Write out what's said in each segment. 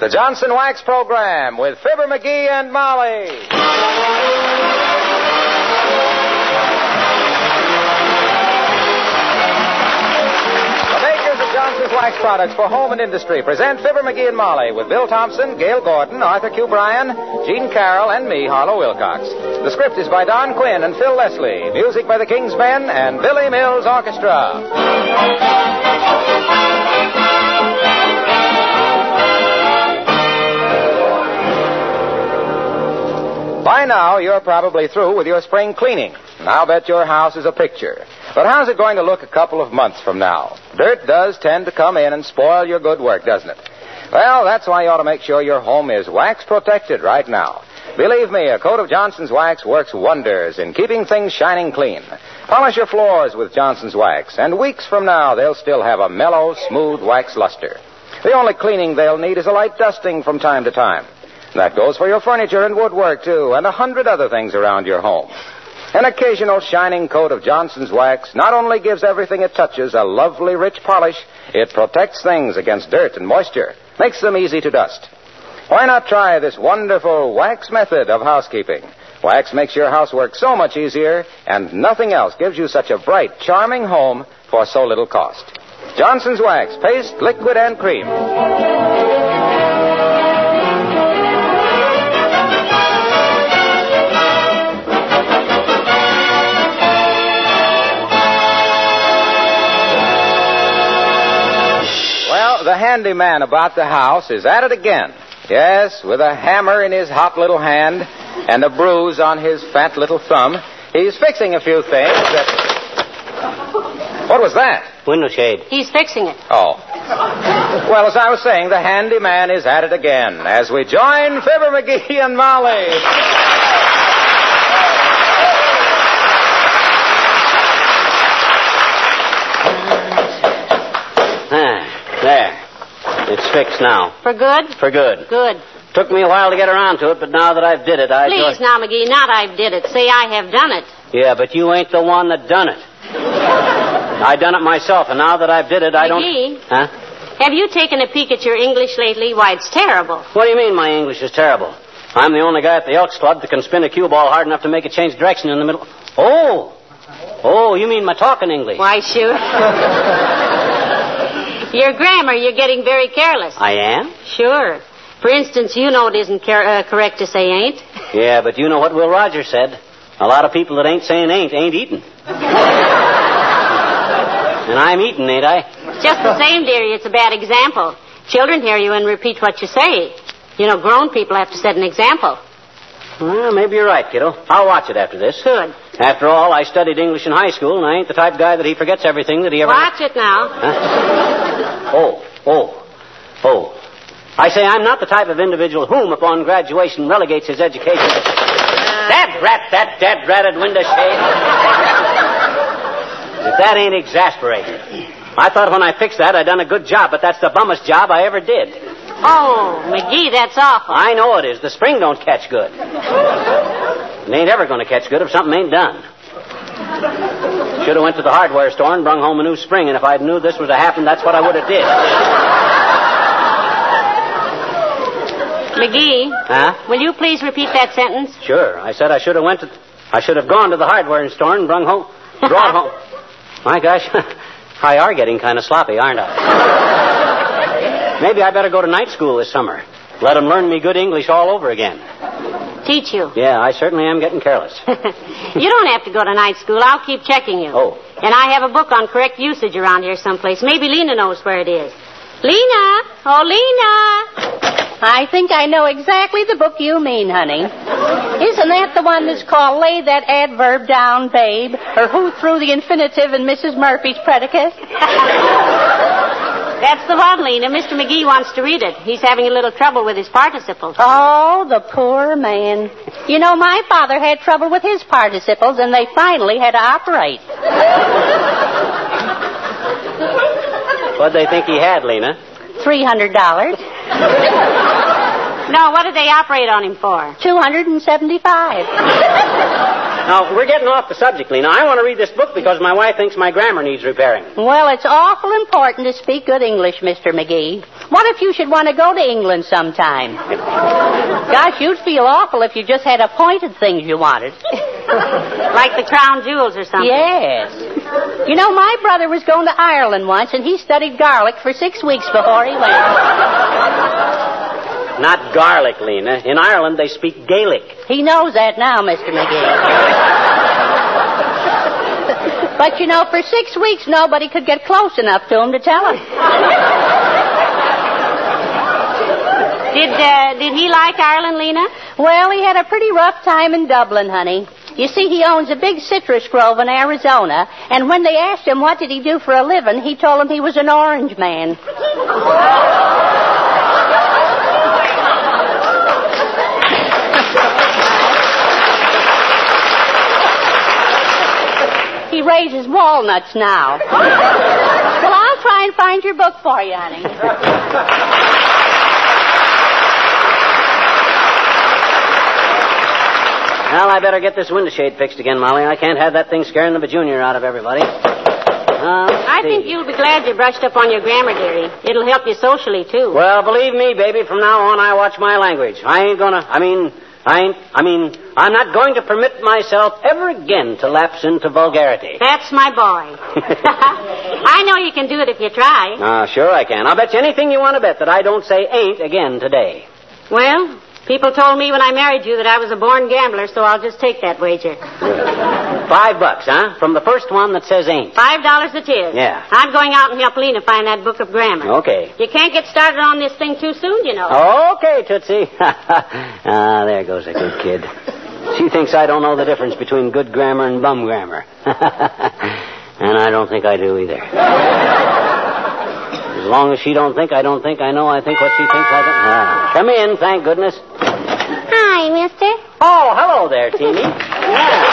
The Johnson Wax Program with Fibber McGee and Molly. The makers of Johnson's Wax Products for home and industry present Fibber McGee and Molly with Bill Thompson, Gail Gordon, Arthur Q. Bryan, Gene Carroll, and me, Harlow Wilcox. The script is by Don Quinn and Phil Leslie. Music by the King's Men and Billy Mills Orchestra. By now, you're probably through with your spring cleaning. And I'll bet your house is a picture. But how's it going to look a couple of months from now? Dirt does tend to come in and spoil your good work, doesn't it? Well, that's why you ought to make sure your home is wax protected right now. Believe me, a coat of Johnson's Wax works wonders in keeping things shining clean. Polish your floors with Johnson's Wax, and weeks from now, they'll still have a mellow, smooth wax luster. The only cleaning they'll need is a light dusting from time to time. That goes for your furniture and woodwork, too, and 100 other things around your home. An occasional shining coat of Johnson's Wax not only gives everything it touches a lovely, rich polish, it protects things against dirt and moisture, makes them easy to dust. Why not try this wonderful wax method of housekeeping? Wax makes your housework so much easier, and nothing else gives you such a bright, charming home for so little cost. Johnson's Wax, paste, liquid, and cream. The handyman about the house is at it again. Yes, with a hammer in his hot little hand and a bruise on his fat little thumb, he's fixing a few things that... What was that? Window shade. He's fixing it. Oh. Well, as I was saying, the handyman is at it again as we join Fibber McGee and Molly. There. It's fixed now. For good? For good. Good. Took me a while to get around to it, but now that I've did it, Please, now, McGee, not I've did it. Say I have done it. Yeah, but you ain't the one that done it. I done it myself, and now that I've did it, I don't... McGee? Huh? Have you taken a peek at your English lately? Why, it's terrible. What do you mean my English is terrible? I'm the only guy at the Elks Club that can spin a cue ball hard enough to make it change direction in the middle... Oh, you mean my talking English? Why, shoot. Your grammar, you're getting very careless. I am? Sure. For instance, you know it isn't correct to say ain't. Yeah, but you know what Will Rogers said. A lot of people that ain't saying ain't eating. And I'm eating, ain't I? Just the same, dearie, it's a bad example. Children hear you and repeat what you say. You know, grown people have to set an example. Well, maybe you're right, kiddo. I'll watch it after this. Good. After all, I studied English in high school, and I ain't the type of guy that he forgets everything that he ever... Watch it now. Huh? Oh. I say I'm not the type of individual whom, upon graduation, relegates his education. That dead-ratted window shade. If that ain't exasperating. I thought when I fixed that, I'd done a good job, but that's the bummest job I ever did. Oh, McGee, that's awful. I know it is. The spring don't catch good. It ain't ever going to catch good if something ain't done. Should have went to the hardware store and brung home a new spring, and if I'd knew this was to happen, that's what I would have did. McGee. Huh? Will you please repeat that sentence? Sure. I said I should have gone to the hardware store and brought home. My gosh, I are getting kind of sloppy, aren't I? Maybe I better go to night school this summer. Let them learn me good English all over again. Teach you? Yeah, I certainly am getting careless. You don't have to go to night school. I'll keep checking you. Oh. And I have a book on correct usage around here someplace. Maybe Lena knows where it is. Lena! Oh, Lena! I think I know exactly the book you mean, honey. Isn't that the one that's called Lay That Adverb Down, Babe? Or Who Threw the Infinitive in Mrs. Murphy's Predicate? That's the one, Lena. Mr. McGee wants to read it. He's having a little trouble with his participles. Oh, the poor man. You know, my father had trouble with his participles, and they finally had to operate. What'd they think he had, Lena? $300. No, what did they operate on him for? $275. Now, we're getting off the subject, Lena. I want to read this book because my wife thinks my grammar needs repairing. Well, it's awful important to speak good English, Mr. McGee. What if you should want to go to England sometime? Gosh, you'd feel awful if you just had appointed things you wanted. Like the crown jewels or something. Yes. You know, my brother was going to Ireland once, and he studied garlic for 6 weeks before he went. Not garlic, Lena. In Ireland, they speak Gaelic. He knows that now, Mr. McGee. But, you know, for 6 weeks, nobody could get close enough to him to tell him. Did he like Ireland, Lena? Well, he had a pretty rough time in Dublin, honey. You see, he owns a big citrus grove in Arizona, and when they asked him what did he do for a living, he told them he was an orange man. He raises walnuts now. Well, I'll try and find your book for you, honey. Well, I better get this window shade fixed again, Molly. I can't have that thing scaring the bajunior out of everybody. I think you'll be glad you brushed up on your grammar, dearie. It'll help you socially, too. Well, believe me, baby, from now on I watch my language. I'm not going to permit myself ever again to lapse into vulgarity. That's my boy. I know you can do it if you try. Sure I can. I'll bet you anything you want to bet that I don't say ain't again today. Well, people told me when I married you that I was a born gambler, so I'll just take that wager. $5, huh? From the first one that says ain't. $5 it is. Yeah. I'm going out and help Lena find that book of grammar. Okay. You can't get started on this thing too soon, you know. Okay, Tootsie. There goes a good kid. She thinks I don't know the difference between good grammar and bum grammar. And I don't think I do either. As long as she don't think I don't think I know, I think what she thinks I don't. Come in, thank goodness. Hi, mister. Oh, hello there, Teeny. Yeah.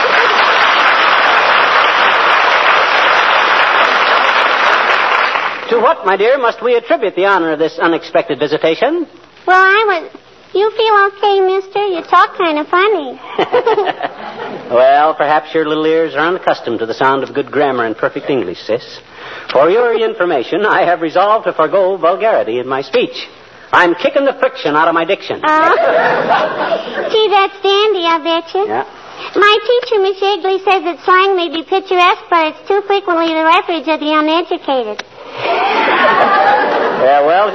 To what, my dear, must we attribute the honor of this unexpected visitation? Well, You feel okay, mister? You talk kind of funny. Well, perhaps your little ears are unaccustomed to the sound of good grammar and perfect English, sis. For your information, I have resolved to forego vulgarity in my speech. I'm kicking the friction out of my diction. Oh. Gee, that's dandy, I bet you. Yeah. My teacher, Miss Yeagley, says that slang may be picturesque, but it's too frequently the refuge of the uneducated. Yeah, well,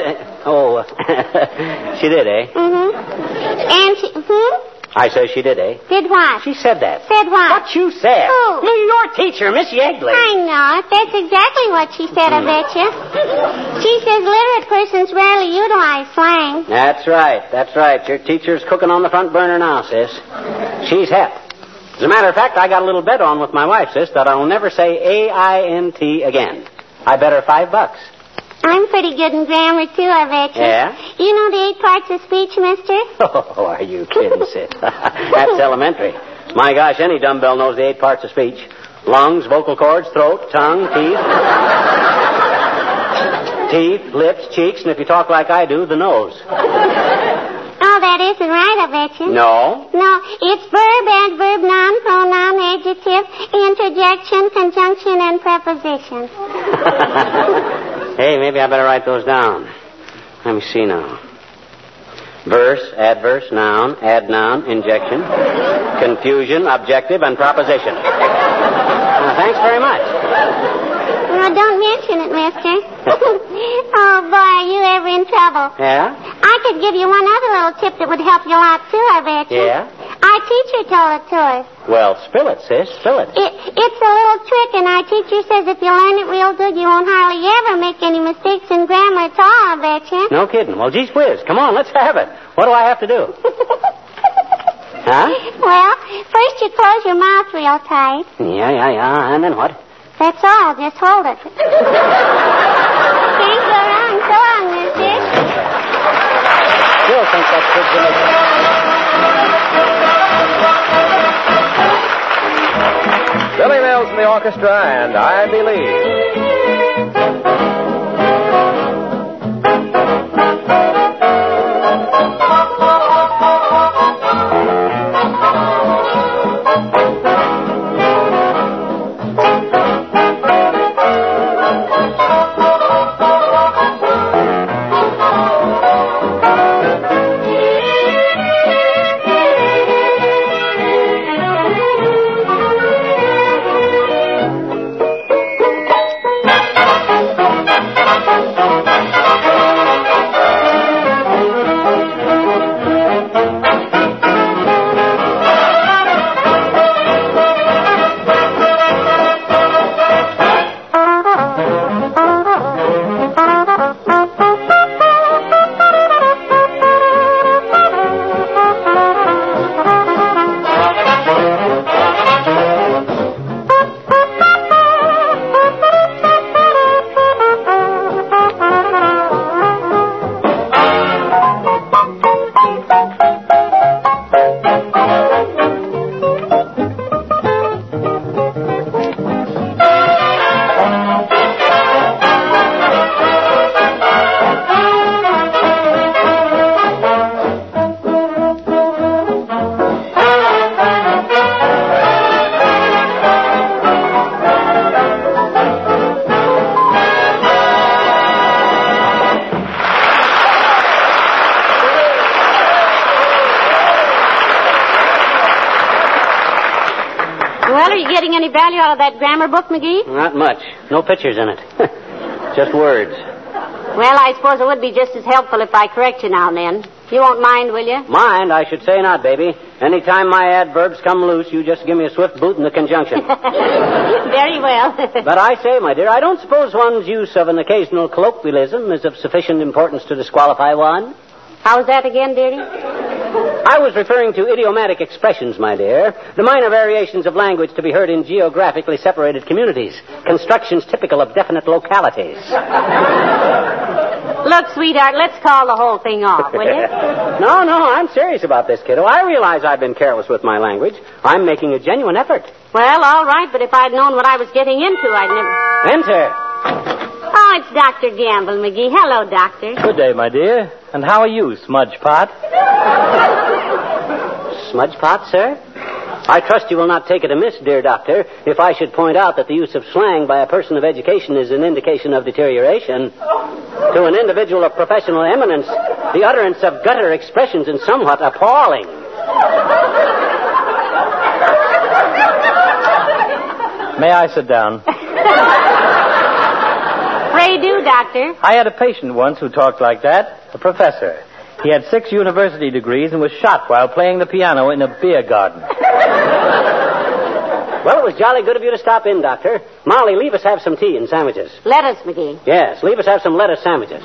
she did, eh? Mm-hmm. And she, I say she did, eh? Did what? She said that. Said what? What you said. Who? Your teacher, Miss Yeagley. I know it. That's exactly what she said, I bet you. She says literate persons rarely utilize slang. That's right. That's right. Your teacher's cooking on the front burner now, sis. She's hep. As a matter of fact, I got a little bet on with my wife, sis, that I'll never say A-I-N-T again. I bet her $5. I'm pretty good in grammar, too, I bet you. Yeah? You know the 8 parts of speech, mister? Oh, are you kidding, sis? That's elementary. My gosh, any dumbbell knows the 8 parts of speech. Lungs, vocal cords, throat, tongue, teeth, lips, cheeks, and if you talk like I do, the nose. Oh, that isn't right, I bet you. No? No, it's verb, adverb, noun, pronoun, adjective, interjection, conjunction, and preposition. Hey, maybe I better write those down. Let me see now. Verse, adverse, noun, adnoun, injection, confusion, objective, and proposition. Thanks very much. No, don't mention it, mister. Oh, boy, are you ever in trouble. Yeah? I could give you one other little tip that would help you a lot, too, I bet you. Yeah? Our teacher told it to us. Well, spill it, sis. Spill it. It's a little trick, and our teacher says if you learn it real good, you won't hardly ever make any mistakes in grammar at all, I bet you. No kidding. Well, geez whiz. Come on, let's have it. What do I have to do? Huh? Well, first you close your mouth real tight. Yeah. And then what? That's all. Just hold it. Can't go wrong so long, mister. Still think that's good for Billy Mills in the orchestra, and I Believe. are you getting any value out of that grammar book, McGee? Not much. No pictures in it. Just words. Well, I suppose it would be just as helpful if I correct you now and then. You won't mind, will you? Mind? I should say not, baby. Anytime my adverbs come loose, you just give me a swift boot in the conjunction. Very well. But I say, my dear, I don't suppose one's use of an occasional colloquialism is of sufficient importance to disqualify one. How was that again, dearie? I was referring to idiomatic expressions, my dear. The minor variations of language to be heard in geographically separated communities. Constructions typical of definite localities. Look, sweetheart, let's call the whole thing off, will you? No, I'm serious about this, kiddo. I realize I've been careless with my language. I'm making a genuine effort. Well, all right, but if I'd known what I was getting into, I'd never... Enter. Oh, it's Dr. Gamble, McGee. Hello, Doctor. Good day, my dear. And how are you, Smudge Pot? Smudge Pot, sir? I trust you will not take it amiss, dear doctor, if I should point out that the use of slang by a person of education is an indication of deterioration. To an individual of professional eminence, the utterance of gutter expressions is somewhat appalling. May I sit down? Pray do, Doctor. I had a patient once who talked like that, a professor. He had 6 university degrees and was shot while playing the piano in a beer garden. Well, it was jolly good of you to stop in, Doctor. Molly, leave us have some tea and sandwiches. Lettuce, McGee. Yes, leave us have some lettuce sandwiches.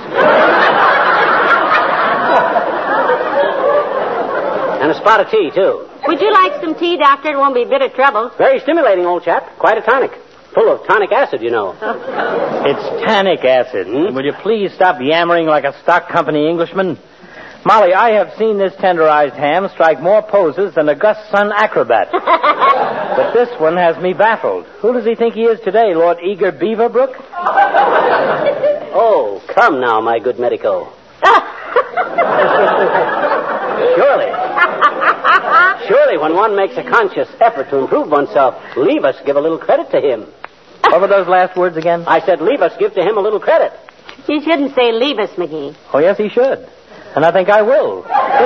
And a spot of tea, too. Would you like some tea, Doctor? It won't be a bit of trouble. Very stimulating, old chap. Quite a tonic. Full of tonic acid, you know. It's tannic acid. Will you please stop yammering like a stock company Englishman? Molly, I have seen this tenderized ham strike more poses than a Gus Sun acrobat. But this one has me baffled. Who does he think he is today, Lord Eager Beaverbrook? Oh, come now, my good medico. Surely, when one makes a conscious effort to improve oneself, leave us give a little credit to him. What were those last words again? I said leave us give to him a little credit. You shouldn't say leave us, McGee. Oh, yes, he should. And I think I will.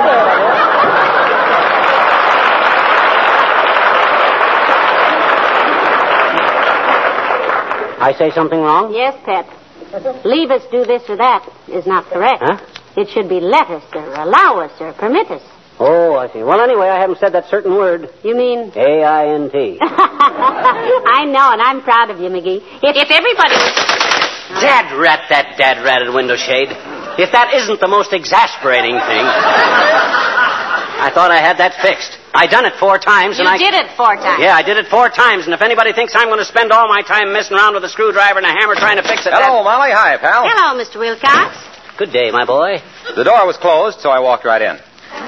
I say something wrong? Yes, Pet. Leave us do this or that is not correct. Huh? It should be let us or allow us or permit us. Oh, I see. Well, anyway, I haven't said that certain word. You mean? A-I-N-T. I know, and I'm proud of you, McGee. If everybody was... Dad ratted window shade. If that isn't the most exasperating thing. I thought I had that fixed. I done it 4 times, and You did it 4 times. Yeah, I did it 4 times, and if anybody thinks I'm going to spend all my time messing around with a screwdriver and a hammer trying to fix it... Hello, Molly. Hi, pal. Hello, Mr. Wilcox. Good day, my boy. The door was closed, so I walked right in.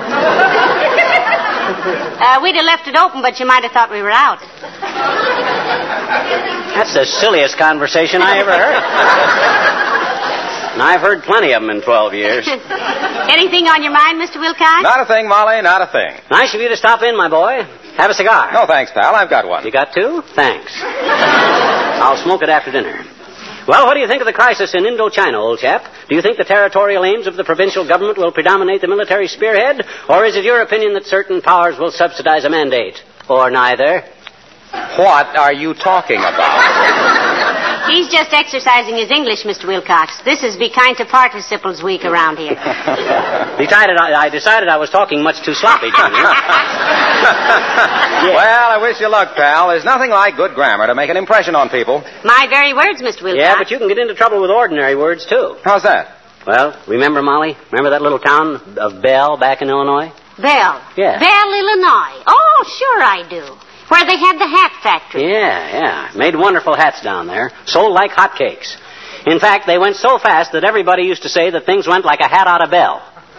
We'd have left it open, but you might have thought we were out. That's the silliest conversation I ever heard. And I've heard plenty of them in 12 years. Anything on your mind, Mr. Wilcox? Not a thing, Molly, not a thing. Nice of you to stop in, my boy. Have a cigar. No, thanks, pal. I've got one. You got 2? Thanks. I'll smoke it after dinner. Well, what do you think of the crisis in Indochina, old chap? Do you think the territorial aims of the provincial government will predominate the military spearhead? Or is it your opinion that certain powers will subsidize a mandate? Or neither? What are you talking about? He's just exercising his English, Mr. Wilcox. This is Be Kind to Participles Week around here. I decided I was talking much too sloppy, Johnny. Well, I wish you luck, pal. There's nothing like good grammar to make an impression on people. My very words, Mr. Wilcox. Yeah, but you can get into trouble with ordinary words, too. How's that? Well, remember, Molly? Remember that little town of Bell back in Illinois? Bell. Yeah. Bell, Illinois. Oh, sure I do. Where they had the hat factory. Yeah. Made wonderful hats down there. Sold like hotcakes. In fact, they went so fast that everybody used to say that things went like a hat out of Bell.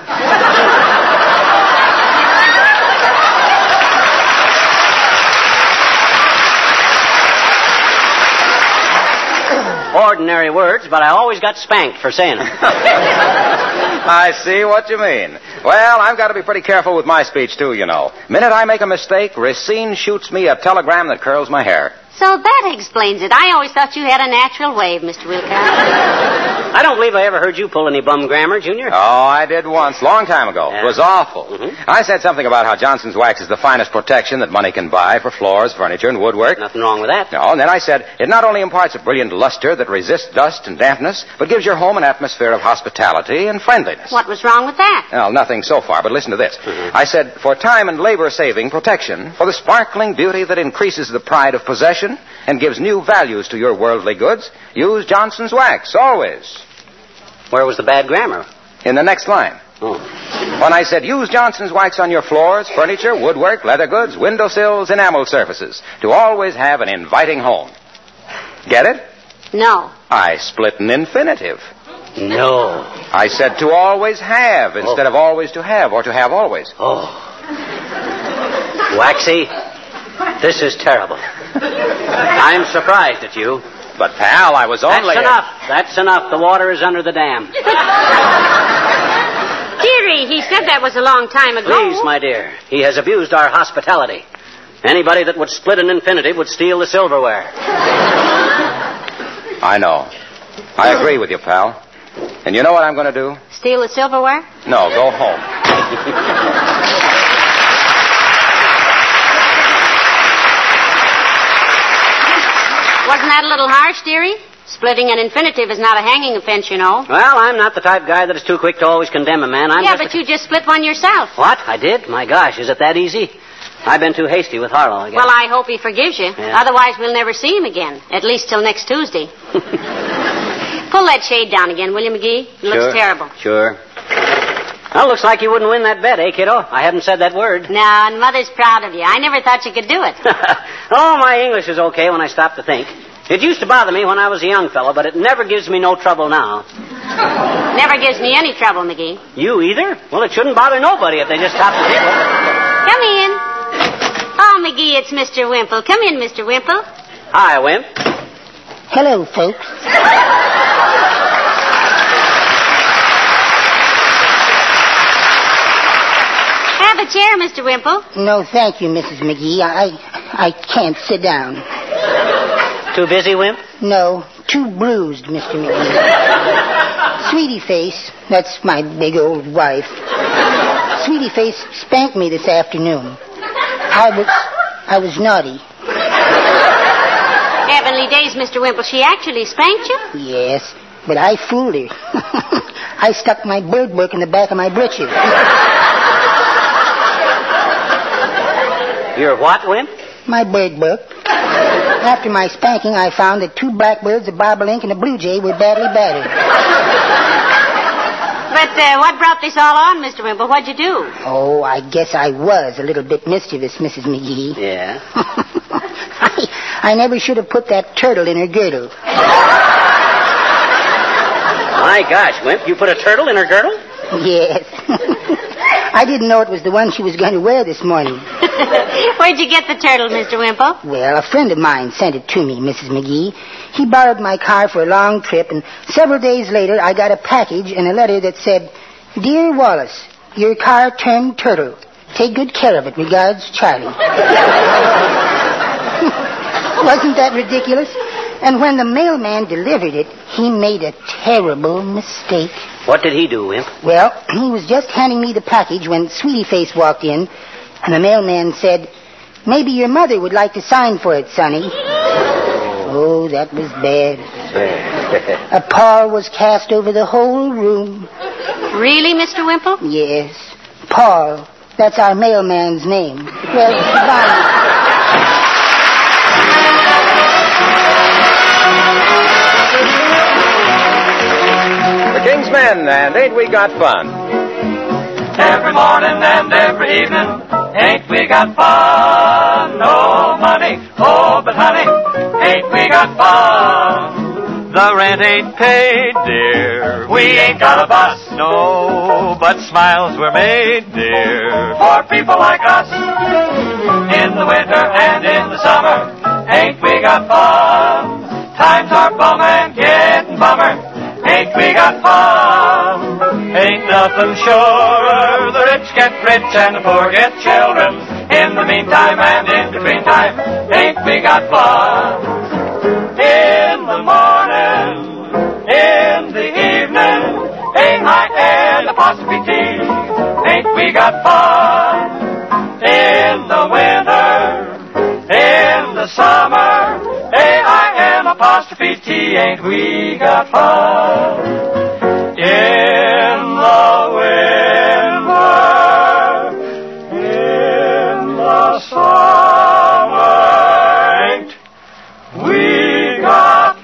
Ordinary words, but I always got spanked for saying them. I see what you mean. Well, I've got to be pretty careful with my speech, too, you know. Minute I make a mistake, Racine shoots me a telegram that curls my hair. So that explains it. I always thought you had a natural wave, Mr. Wilcox. I don't believe I ever heard you pull any bum grammar, Junior. Oh, I did once, long time ago. Yeah. It was awful. Mm-hmm. I said something about how Johnson's Wax is the finest protection that money can buy for floors, furniture, and woodwork. Nothing wrong with that. No, and then I said, it not only imparts a brilliant luster that resists dust and dampness, but gives your home an atmosphere of hospitality and friendliness. What was wrong with that? Well, nothing so far, but listen to this. Mm-hmm. I said, for time and labor-saving protection, for the sparkling beauty that increases the pride of possession and gives new values to your worldly goods, use Johnson's Wax, always. Where was the bad grammar? In the next line. Oh. When I said, use Johnson's Wax on your floors, furniture, woodwork, leather goods, windowsills, enamel surfaces, to always have an inviting home. Get it? No. I split an infinitive. No. I said to always have instead of always to have or to have always. Oh. Waxy, this is terrible. I'm surprised at you. But, pal, I was only... That's enough. That's enough. The water is under the dam. Dearie, he said that was a long time ago. Please, my dear. He has abused our hospitality. Anybody that would split an infinitive would steal the silverware. I know. I agree with you, pal. And you know what I'm going to do? Steal the silverware? No, go home. Wasn't that a little harsh, dearie? Splitting an infinitive is not a hanging offense, you know. Well, I'm not the type guy that is too quick to always condemn a man. But you just split one yourself. What? I did? My gosh, is it that easy? I've been too hasty with Harlow, I guess. Well, I hope he forgives you. Yeah. Otherwise, we'll never see him again. At least till next Tuesday. Pull that shade down again, will you, McGee? It looks terrible. Sure. Well, looks like you wouldn't win that bet, eh, kiddo? I haven't said that word. No, and Mother's proud of you. I never thought you could do it. Oh, my English is okay when I stop to think. It used to bother me when I was a young fellow, but it never gives me no trouble now. Never gives me any trouble, McGee. You either? Well, it shouldn't bother nobody if they just stop to think. Come in. Oh, McGee, it's Mr. Wimple. Come in, Mr. Wimple. Hi, Wimp. Hello, folks. Have a chair, Mr. Wimple. No, thank you, Mrs. McGee. I can't sit down. Too busy, Wimp? No, too bruised, Mr. McGee. Sweetie Face, that's my big old wife. Sweetie Face spanked me this afternoon. I was naughty. Heavenly days, Mr. Wimple. She actually spanked you? Yes, but I fooled her. I stuck my bird book in the back of my britches. Your what, Wimp? My bird book. After my spanking, I found that 2 blackbirds, a bobolink, and a blue jay were badly battered. But what brought this all on, Mr. Wimple? What'd you do? Oh, I guess I was a little bit mischievous, Mrs. McGee. Yeah? I never should have put that turtle in her girdle. My gosh, Wimp, you put a turtle in her girdle? Yes. I didn't know it was the one she was going to wear this morning. Where'd you get the turtle, Mr. Wimple? Well, a friend of mine sent it to me, Mrs. McGee. He borrowed my car for a long trip, and several days later I got a package and a letter that said, Dear Wallace, your car turned turtle. Take good care of it. Regards, Charlie. Wasn't that ridiculous? And when the mailman delivered it, he made a terrible mistake. What did he do, Wimp? Well, he was just handing me the package when Sweetie Face walked in, and the mailman said, Maybe your mother would like to sign for it, Sonny. Oh, that was bad. A pall was cast over the whole room. Really, Mr. Wimple? Yes. Paul. That's our mailman's name. Well, goodbye. King's Men, and ain't we got fun? Every morning and every evening, ain't we got fun? No money, oh, but honey, ain't we got fun? The rent ain't paid, dear. We ain't got a bus, no, but smiles were made, dear, for people like us. In the winter and in the summer, ain't we got fun? Times are bum and getting bummer. Ain't we got fun? Ain't nothing surer. The rich get rich and the poor get children. In the meantime and in between time, ain't we got fun? In the morning, in the evening, A-I-N-apostrophe-T, ain't we got fun? In the winter, in the summer, A-I-N-apostrophe-T, ain't we got fun? In the winter, in the summer, ain't we got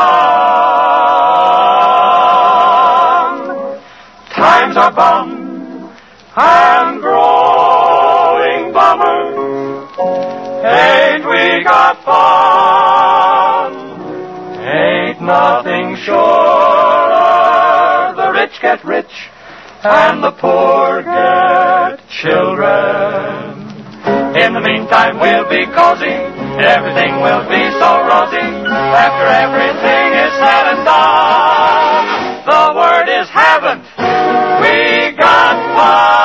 fun? Times are bum and growing bummer, ain't we got fun? Ain't nothing surer. The rich get rich and the poor get children. In the meantime, we'll be cozy. Everything will be so rosy. After everything is said and done, the word is haven't we got fun?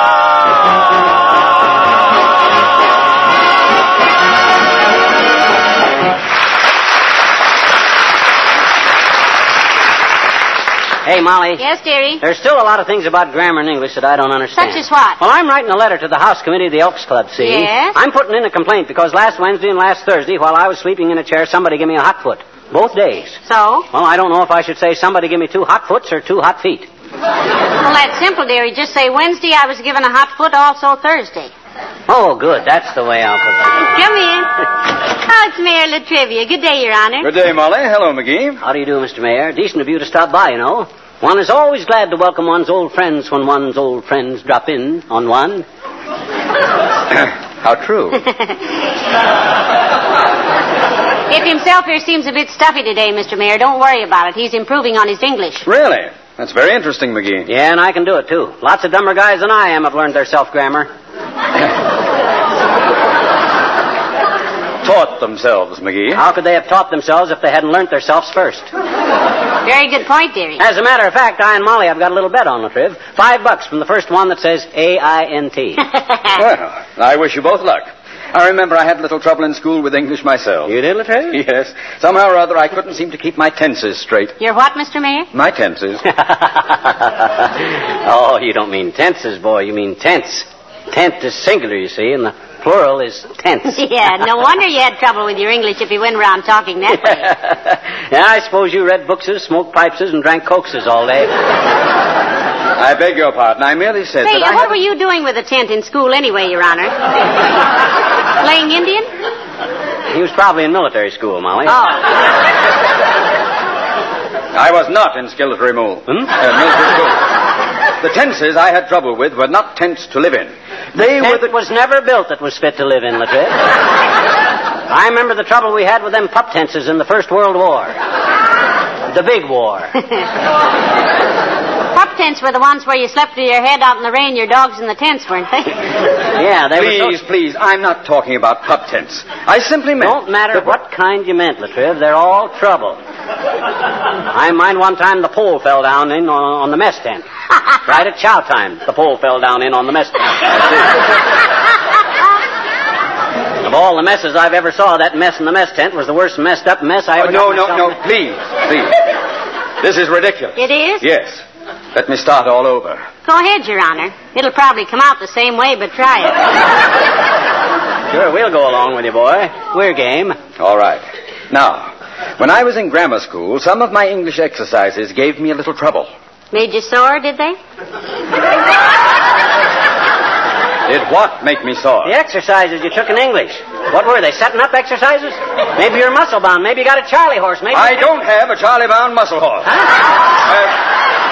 Hey, Molly. Yes, dearie? There's still a lot of things about grammar and English that I don't understand. Such as what? Well, I'm writing a letter to the House Committee of the Elks Club, see? Yes? I'm putting in a complaint because last Wednesday and last Thursday, while I was sleeping in a chair, somebody gave me a hot foot. Both days. So? Well, I don't know if I should say somebody give me 2 hot foots or 2 hot feet. Well, that's simple, dearie. Just say Wednesday I was given a hot foot, also Thursday. Oh, good. That's the way I'll put it. Come in. Oh, it's Mayor Latrivia. Good day, Your Honor. Good day, Molly. Hello, McGee. How do you do, Mr. Mayor? Decent of you to stop by, you know. One is always glad to welcome one's old friends when one's old friends drop in on one. How true. If himself here seems a bit stuffy today, Mr. Mayor, don't worry about it. He's improving on his English. Really? That's very interesting, McGee. Yeah, and I can do it, too. Lots of dumber guys than I am have learned their self-grammar. Taught themselves, McGee. How could they have taught themselves if they hadn't learned themselves first? Very good point, dearie. As a matter of fact, I and Molly have got a little bet on Latriv. $5 from the first one that says A-I-N-T. Well, I wish you both luck. I remember I had a little trouble in school with English myself. You did, Latriv? Yes. Somehow or other, I couldn't seem to keep my tenses straight. You're what, Mr. Mayor? My tenses. Oh, you don't mean tenses, boy. You mean tense. Tent is singular, you see, and the plural is tense. Yeah, no wonder you had trouble with your English if you went around talking that way. Yeah, I suppose you read bookses, smoked pipeses, and drank cokeses all day. I beg your pardon. I merely said Say, that what were you doing with a tent in school anyway, Your Honor? Playing Indian? He was probably in military school, Molly. Oh. I was not in skillet removal. Military school. The tenses I had trouble with were not tents to live in. They were the... was never built that was fit to live in, Latriv. I remember the trouble we had with them pup tenses in the First World War. The big war. Pup tents were the ones where you slept with your head out in the rain, your dogs in the tents, weren't they? Yeah, they were. Please, I'm not talking about pup tents. I simply meant... Don't matter what kind you meant, Latriv. They're all trouble. I mind one time the pole fell down in on the mess tent. Right at chow time, the pole fell down in on the mess tent. Of all the messes I've ever saw, that mess in the mess tent was the worst messed up mess I ever No, please. This is ridiculous. It is? Yes. Let me start all over. Go ahead, Your Honor. It'll probably come out the same way, but try it. Sure, we'll go along with you, boy. We're game. All right. Now, when I was in grammar school, some of my English exercises gave me a little trouble. Made you sore, did they? Did what make me sore? The exercises you took in English. What were they, setting up exercises? Maybe you're muscle bound. Maybe you got a Charlie horse. Maybe I don't have a Charlie-bound muscle horse. Huh?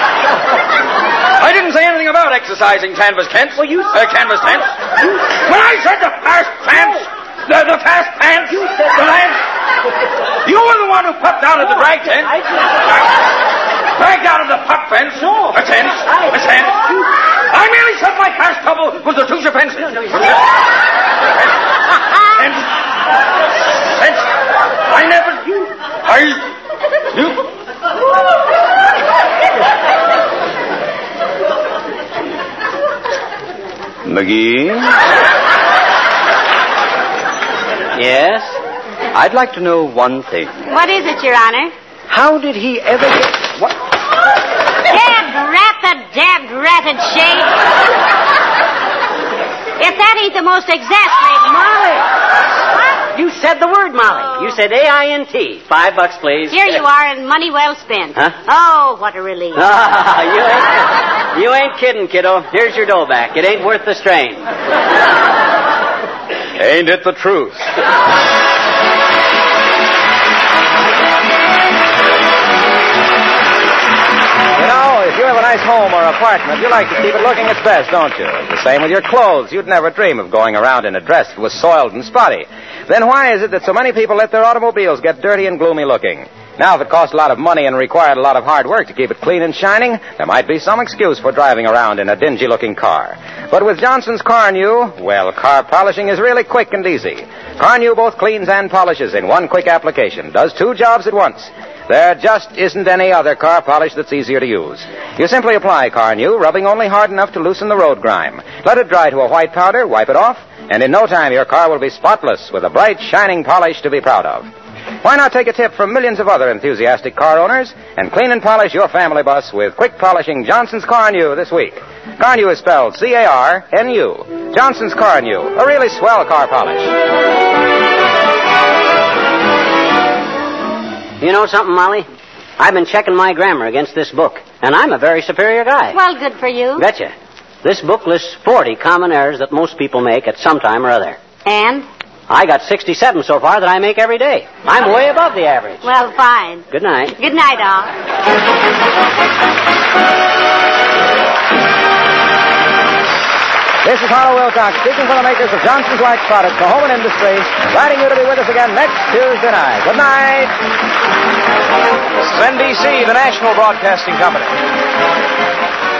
I didn't say anything about exercising canvas tents. Well, you... canvas tents. When I said the fast pants, the fast pants, the lance, you were the one who popped out of the drag tent. Dragged out of the pup fence. No. A tent. A tent. I merely said my fast trouble was the two fences. Fence. Fence. I never... McGee? Yes? I'd like to know one thing. What is it, Your Honor? How did he ever get... What? Dad-ratted shade. If that ain't the most exasperating... Molly! What? You said the word, Molly. You said A-I-N-T. $5, please. Here you are, and money well spent. Huh? Oh, what a relief. You ain't kidding, kiddo. Here's your dough back. It ain't worth the strain. Ain't it the truth? If you have a nice home or apartment, you like to keep it looking its best, don't you? The same with your clothes. You'd never dream of going around in a dress that was soiled and spotty. Then why is it that so many people let their automobiles get dirty and gloomy looking? Now, if it cost a lot of money and required a lot of hard work to keep it clean and shining, there might be some excuse for driving around in a dingy-looking car. But with Johnson's Car-New, well, car polishing is really quick and easy. Car-New both cleans and polishes in one quick application, does two jobs at once. There just isn't any other car polish that's easier to use. You simply apply Car-New, rubbing only hard enough to loosen the road grime. Let it dry to a white powder, wipe it off, and in no time your car will be spotless with a bright, shining polish to be proud of. Why not take a tip from millions of other enthusiastic car owners and clean and polish your family bus with quick polishing Johnson's Car-New this week? Car-New is spelled C-A-R-N-U. Johnson's Car-New, a really swell car polish. You know something, Molly? I've been checking my grammar against this book, and I'm a very superior guy. Well, good for you. Betcha. This book lists 40 common errors that most people make at some time or other. And? I got 67 so far that I make every day. I'm way above the average. Well, fine. Good night. Good night, all. This is Harlow Wilcox speaking for the makers of Johnson's Wax Products for Home and Industry, inviting you to be with us again next Tuesday night. Good night. This is NBC, the national broadcasting company.